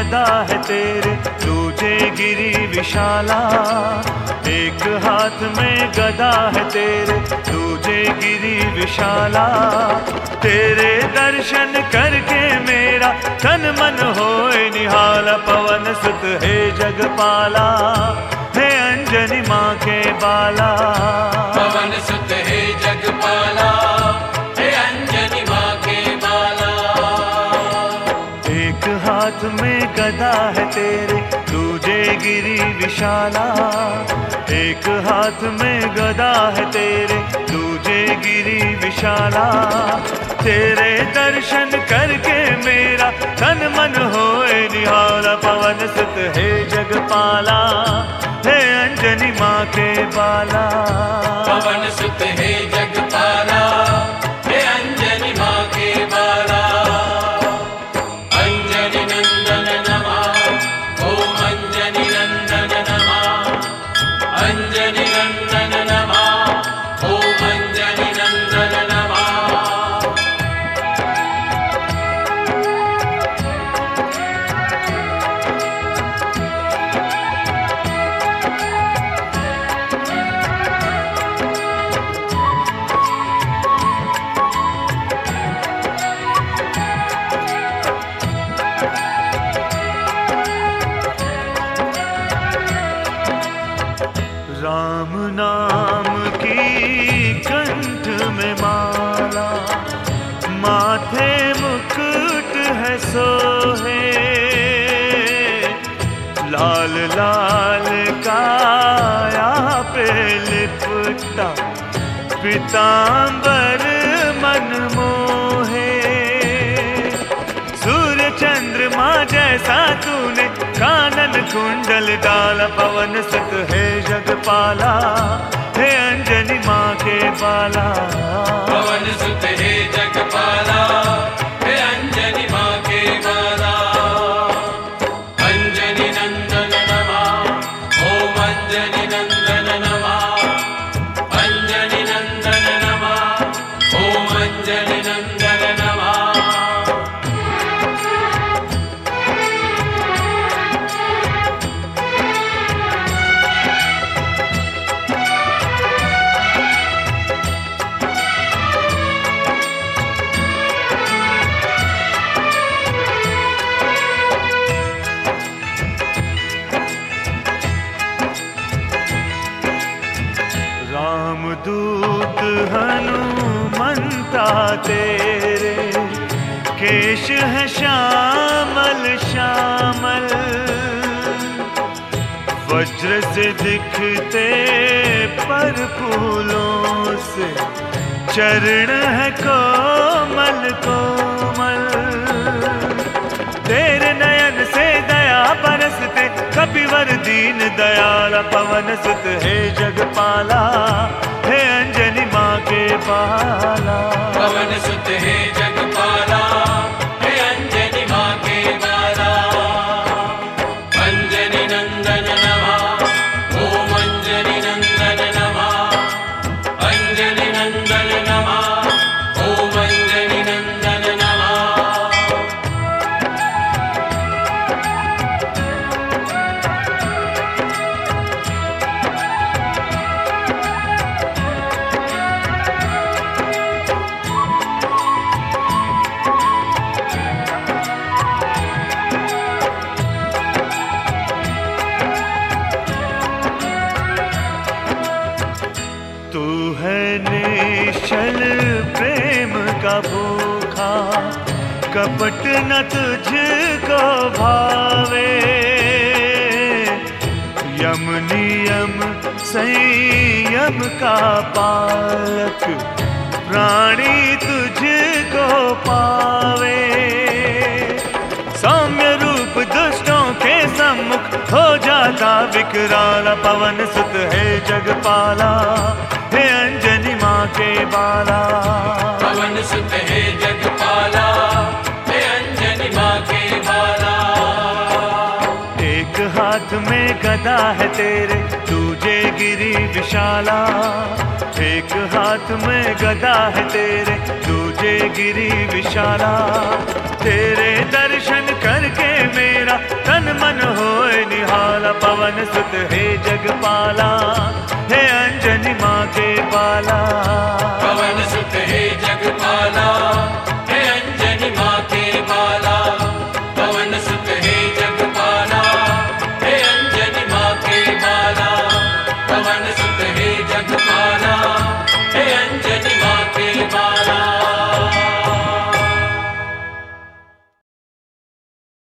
गदा है तेरे, दूजे गिरी विशाला। एक हाथ में गदा है तेरे, दूजे गिरी विशाला। तेरे दर्शन करके मेरा तन मन होए निहाल। पवन सुत हे जगपाला, हे अंजनी माँ के बाला। पवन सुत हे जगपाला, हे अंजनी माँ के बाला। एक हाथ में गदा है तेरे, दूजे गिरी विशाला। एक हाथ में गदा है तेरे, दूजे गिरी विशाला। तेरे दर्शन करके मेरा तन मन होए निहाल। पवन सुत हे जगपाला, हे अंजनी माँ के बाला। पवन सुत हे जगपाला, हे अंजनी माँ के बाला। अंजनी नंदन नमः, ओम अंजनी नंदन नमः। अंजनी नंदन नमः, ओम अंजनी नंदन नमः। राम नाम की कंठ में माला, माथे मुकुट है सोहे। लाल लाल काया पे लिपटा, पीतांबर मन मोहे। सूर्य चंद्रमा जैसा तूने कानन कुंडल डाला। पवन सुत हे जगपाला, हे अंजनी माँ के बाला। पवन सुत हे जगपाला, हे अंजनी माँ के बाला। अंजनी नंदन नमः, ओम अंजनी नंदन नमः। अंजनी नंदन नमः, ओम अंजनी नंदन नमः। रामदूत हनुमंता तेरे, केश है श्यामल श्यामल। वज्र से दिखते पर फूलों से, चरण है कोमल कोमल। तेरे नयन से दया बरसते, कपिवर दीन दयाला। पवन सुत हे जगपाला, हे अंजनी माँ के बाला। पवन सुत हे जगपाला, हे अंजनी माँ के बाला। अंजनी नंदन नमः, ओम अंजनी नंदन नमः। अंजनी नंदन नमः, ओम अंजनी नंदन नमः। तू है निश्चल प्रेम का भूखा, कपट न तुझको भावे। यम नियम संयम का पालक, प्राणी तुझको पावे। सौम्य रूप दुष्टों के सम्मुख हो जाता विकराल। पवन सुत है जगपाला, हे अंजनी माँ के बाला। पवन सुत हे जगपाला, हे अंजनी माँ के बाला। एक हाथ में गदा है तेरे, दूजे गिरी विशाला। एक हाथ में गदा है तेरे, दूजे गिरी विशाला। तेरे दर्शन करके मेरा मेरा तन मन होए निहाला। पवन सुत हे जग